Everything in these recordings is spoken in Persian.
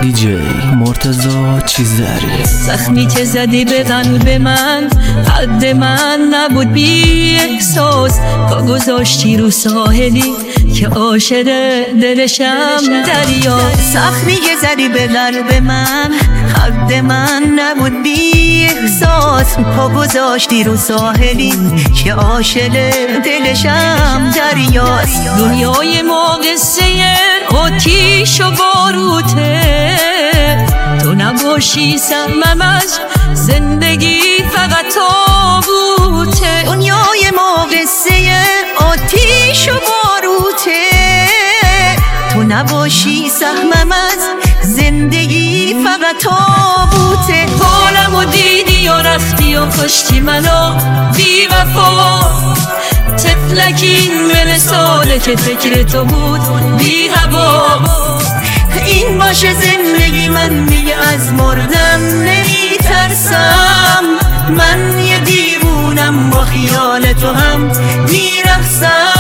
دیجی مرتضی چیزداری. زخمی که زدی به قلب من حد من نبود بی احساس، پا گذاشتی رو ساحلی که عاشق دلشم دریا. زخمی که زدی به قلب من حد من نبود بی احساس، پا گذاشتی رو ساحلی که عاشق دلشم دریاست. دنیای ما قصه آتیش و باروته، تو نباشی سهمم از زندگی فقط تابوته. دنیای ما قصه آتیش و باروته، تو نباشی سهمم از زندگی فقط تابوته. حالمو دیدی و رفتی و کشتی منو بی وفا، طفلکین من ساله که فکر تو بود بی هوا. این باشه زندگی من دیگه از مردن نمی ترسم، من یه دیوونم با خیال تو هم می رقصم.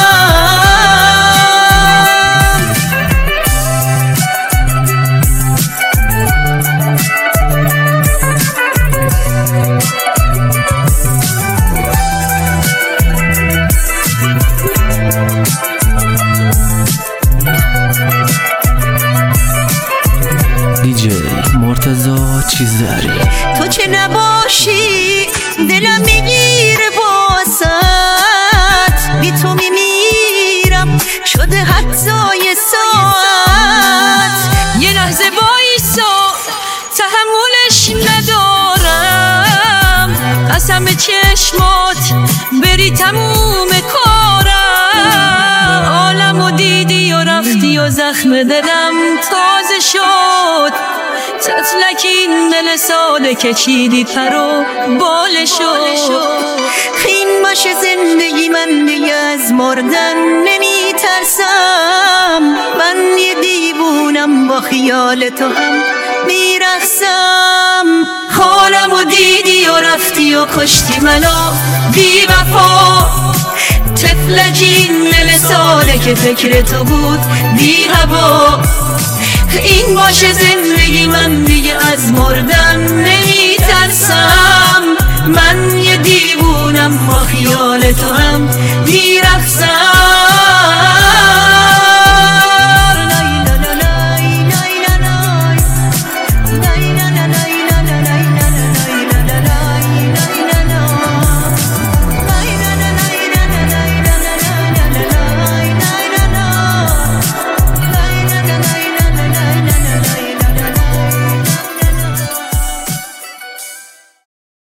دیجی مرتضی چیزداری. تو چه نباشی دلم میگیره واسط، بی تو میمیرم شده حتی یه ساعت. یه لحظه بایسا تحملش ندارم، قسم چشمات بری تموم کارم. عالمو دیدی و رفتی و زخم دلم تازه شد، طفلکین دل ساده که چیدی پر و بالشو. این باشه زندگی من دیگه از مردن نمی ترسم، من یه دیوونم با خیال تو هم می رقصم. حالمو دیدی و رفتی و کشتی منو بی وفا، طفلکین دل ساده که فکر تو بود بی هوا. این باشه زندگی من دیگه از مردن نمی ترسم، من یه دیوونم با خیال تو هم می رقصم.